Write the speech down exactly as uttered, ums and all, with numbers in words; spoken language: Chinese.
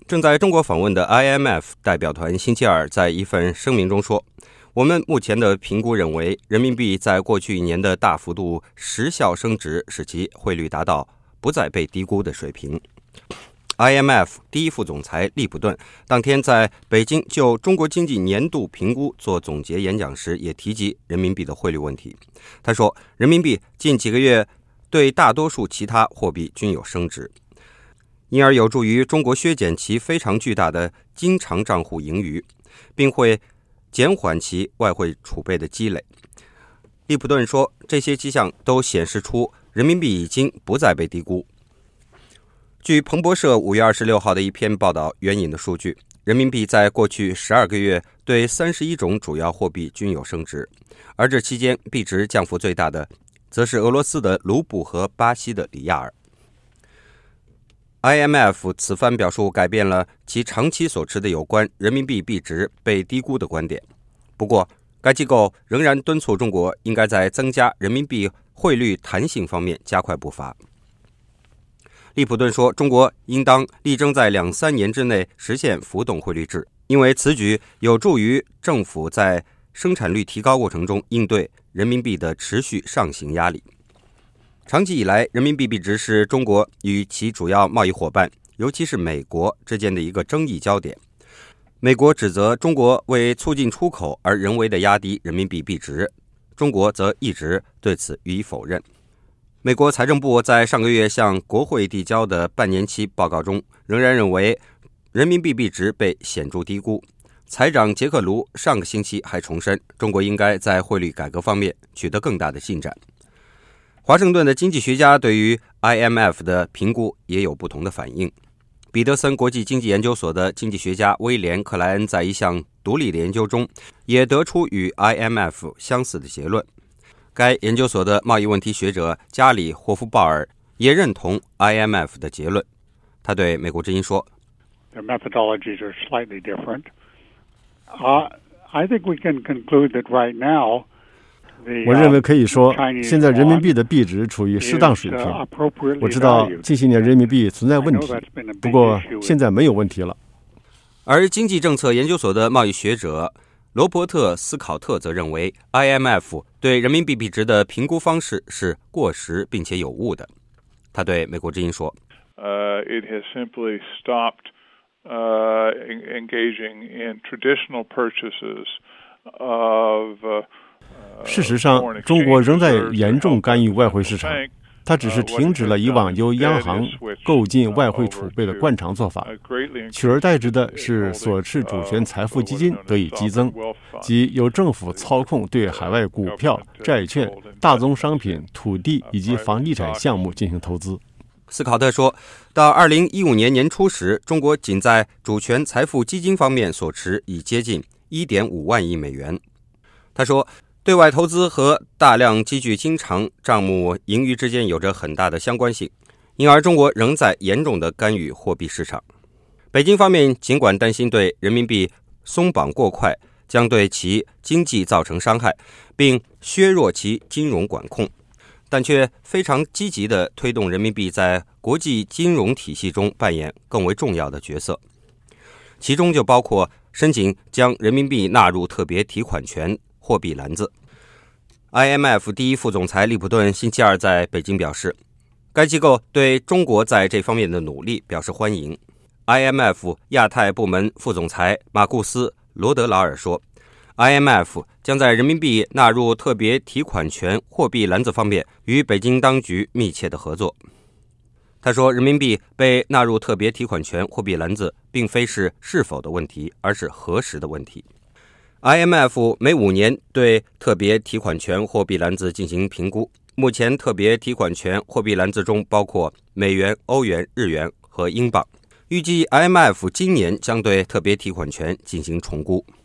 正在中国访问的 I M F 代表团星期二在一份声明中说，我们目前的评估认为，人民币在过去一年的大幅度时效升值，使其汇率达到不再被低估的水平。I M F 第一副总裁利普顿当天在北京就中国经济年度评估做总结演讲时，也提及人民币的汇率问题。他说，人民币近几个月对大多数其他货币均有升值，因而有助于中国削减其非常巨大的经常账户盈余，并会减缓其外汇储备的积累。利普顿说，这些迹象都显示出人民币已经不再被低估。据彭博社五月二十六号的一篇报道援引的数据，人民币在过去十二个月对三十一种主要货币均有升值，而这期间币值降幅最大的则是俄罗斯的卢布和巴西的里亚尔。I M F 此番表述改变了其长期所持的有关人民币币值被低估的观点。不过，该机构仍然敦促中国应该在增加人民币汇率弹性方面加快步伐。利普顿说，中国应当力争在两三年之内实现浮动汇率制，因为此举有助于政府在生产率提高过程中应对人民币的持续上行压力。长期以来，人民币币值是中国与其主要贸易伙伴，尤其是美国之间的一个争议焦点。美国指责中国为促进出口而人为地压低人民币币值，中国则一直对此予以否认。美国财政部在上个月向国会递交的半年期报告中，仍然认为人民币币值被显著低估。财长杰克卢上个星期还重申，中国应该在汇率改革方面取得更大的进展。华盛顿的经济学家对于 I M F 的评估也有不同的反应。彼得森国际经济研究所的经济学家威廉·克莱恩在一项独立的研究中也得出与 I M F 相似的结论。该研究所的贸易问题学者加里·霍夫鲍尔也认同 I M F 的结论。他对美国之音说 Their methodologies are slightly different. Uh, I think we can conclude that right now, the, 我认为可以说，现在人民币的币值处于适当水平。我知道近些年人民币存在问题，不过现在没有问题了。 而经济政策研究所的贸易学者罗伯特·斯考特则认为 I M F 对人民币币值的评估方式是过时并且有误的。他对美国之音说、 uh, It has simply stopped uh, engaging in traditional purchases of uh, 事实上，中国仍在严重干预外汇市场，它只是停止了以往由央行购进外汇储备的惯常做法，取而代之的是所持主权财富基金得以激增，即由政府操控对海外股票、债券、大宗商品、土地以及房地产项目进行投资。 斯考特说，到二零一五年年初时，中国仅在主权财富基金方面所持已接近 一点五万亿美元。他说，对外投资和大量积聚经常账目盈余之间有着很大的相关性，因而中国仍在严重的干预货币市场。北京方面尽管担心对人民币松绑过快将对其经济造成伤害，并削弱其金融管控，但却非常积极地推动人民币在国际金融体系中扮演更为重要的角色，其中就包括申请将人民币纳入特别提款权货币篮子。 I M F 第一副总裁利普顿星期二在北京表示，该机构对中国在这方面的努力表示欢迎。 I M F 亚太部门副总裁马库斯·罗德劳尔说， I M F 将在人民币纳入特别提款权货币篮子方面与北京当局密切的合作。他说，人民币被纳入特别提款权货币篮子并非是是否的问题，而是何时的问题。I M F 每五年对特别提款权货币篮子进行评估，目前特别提款权货币篮子中包括美元、欧元、日元和英镑。预计 I M F 今年将对特别提款权进行重估。